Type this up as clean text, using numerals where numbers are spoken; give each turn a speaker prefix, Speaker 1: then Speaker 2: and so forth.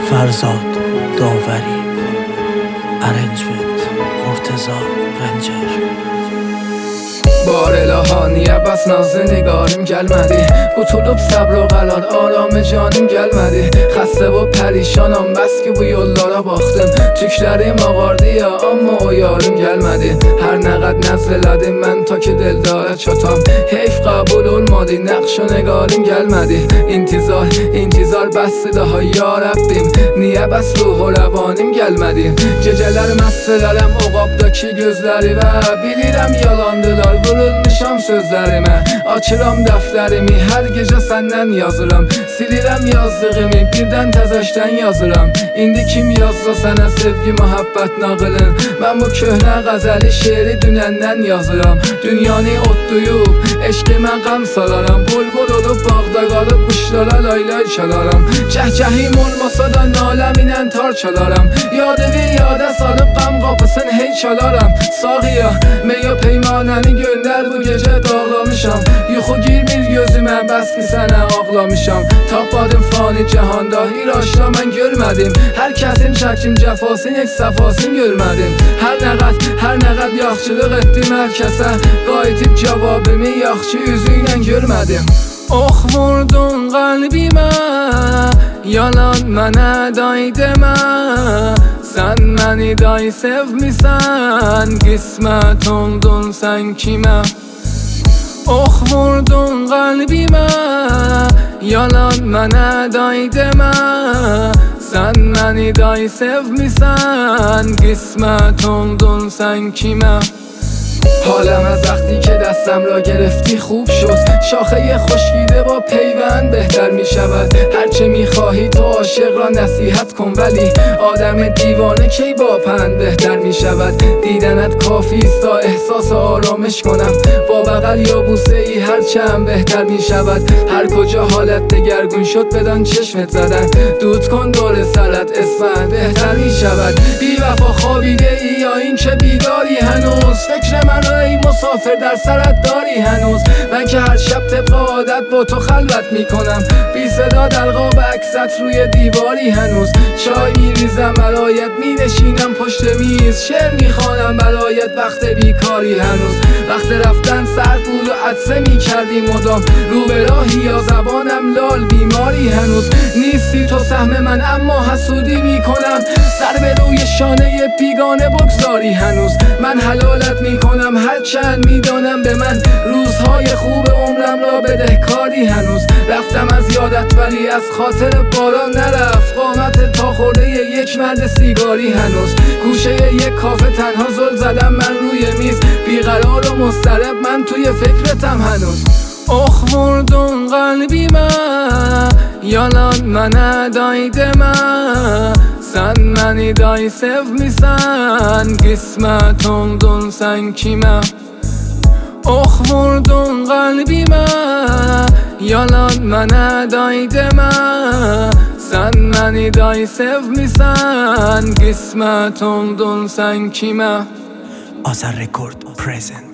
Speaker 1: فرزاد داوری ارنجمنت مرتضی رنجر
Speaker 2: بار الهانیه بس نازı نگاریم gelmedi Qutulub səbr o qalar aramı canım gəlmədi Xəstə və pərişanam bəs ki bu yollara baxdım Tüklərim ağardı ya amma o yarım gəlmədi Hər nə qəd nəzr elədim mən ta ki dildara çatam Heyf qəbul olmadı nəqş o neqarim gəlmədi İntizar bəsdir daha ya Rəbbim Niyə bəs ruh o rəvanim gəlmədi Gecələr məst elərəm o qabdakı gözləri və bilirəm yalandılar Vurulmuşam sözlərimə Açıram dəftərimi Hər gecə səndən yazıram Silirəm yazdığımı Birdən təzəşdən yazıram İndi kim yazsa sənə sevgi, məhəbbət nağılın Mən bu köhnə qəzəli şeiri dünəndən yazıram Dünyanı otlayıb Eşqimə qəm salaram Bulbul olub bağda qalıb Quşlara laylay çalaram Cəhcəhim olmasa da naləminə tar çalaram Yadıvi yadə salıb qəm qapısın hey çalaram Sağıya meyo peymanəni göndər bu gecə dağlamışam Yuxu girmir gözümə bəs ki sənə ağlamışam Tapmadım fani cəhanda İraşla mən görmədim Hər kəsin çəkim cəfasın heç səfasın görmədim Hər nə qəd yaxşılıq etdim hər kəsə Qayıtıb cavabımı yaxşı üzü ilə görmədim Ox vurdun qəlbimə Yalan mənə day demə Sən məni day sevmisən Qismət oldun sən kimə Ox vurdun qəlbimə Yalan mənə day demə Sən məni day sevmisən Qismət oldun sən kimə حالم از وقتی که دستم را گرفتی خوب شد شاخه خشکیده با پیوند بهتر می شود هرچه می خواهی تو عاشق را نصیحت کن ولی آدم دیوانه کی با پند بهتر می شود دیدنت کافی است تا احساس آرامش کنم با بغل یا بوسه ای هرچند بهتر می شود هر کجا حالت دگرگون شد بدان چشمت زدن دود کن دور سرت اسفند بهتر می شود بی وفا خوابیده ای یا این که بیداری هنوز فکر من ای مسافر در سرت داری هنوز من که هر شب طبق عادت با تو خلوت میکنم بی صدا در قاب عکست روی دیواری هنوز چای میریزم برایت مینشینم پشت میز شعر میخوانم برایت وقت بیکاری هنوز وقت رفتن سرد بود و عطسه میکردی مدام رو به راهی یا زبانم لال بیماری هنوز نیستی تو سهم من اما حسودی میکنم سر به روی شانه بیگانه بگذاری هنوز من حلالت میکنم هرچند میدانم به من روزهای خوب عمرم را بدهکاری هنوز رفتم از یادت ولی از خاطر باران نرفت قامت تا خورده یک مرد سیگاری هنوز گوشه یک کافه تنها زل زدم من روی میز بیقرار و مضطرب من توی فکرتم هنوز Ox vurdun qəlbimə Yalan mənə day demə Sən məni day sevmisən Qismət oldun sən kimə Ox vurdun qəlbimə Yalan mənə day demə Sən məni day sevmisən Qismət oldun sən kimə
Speaker 1: Azar Record present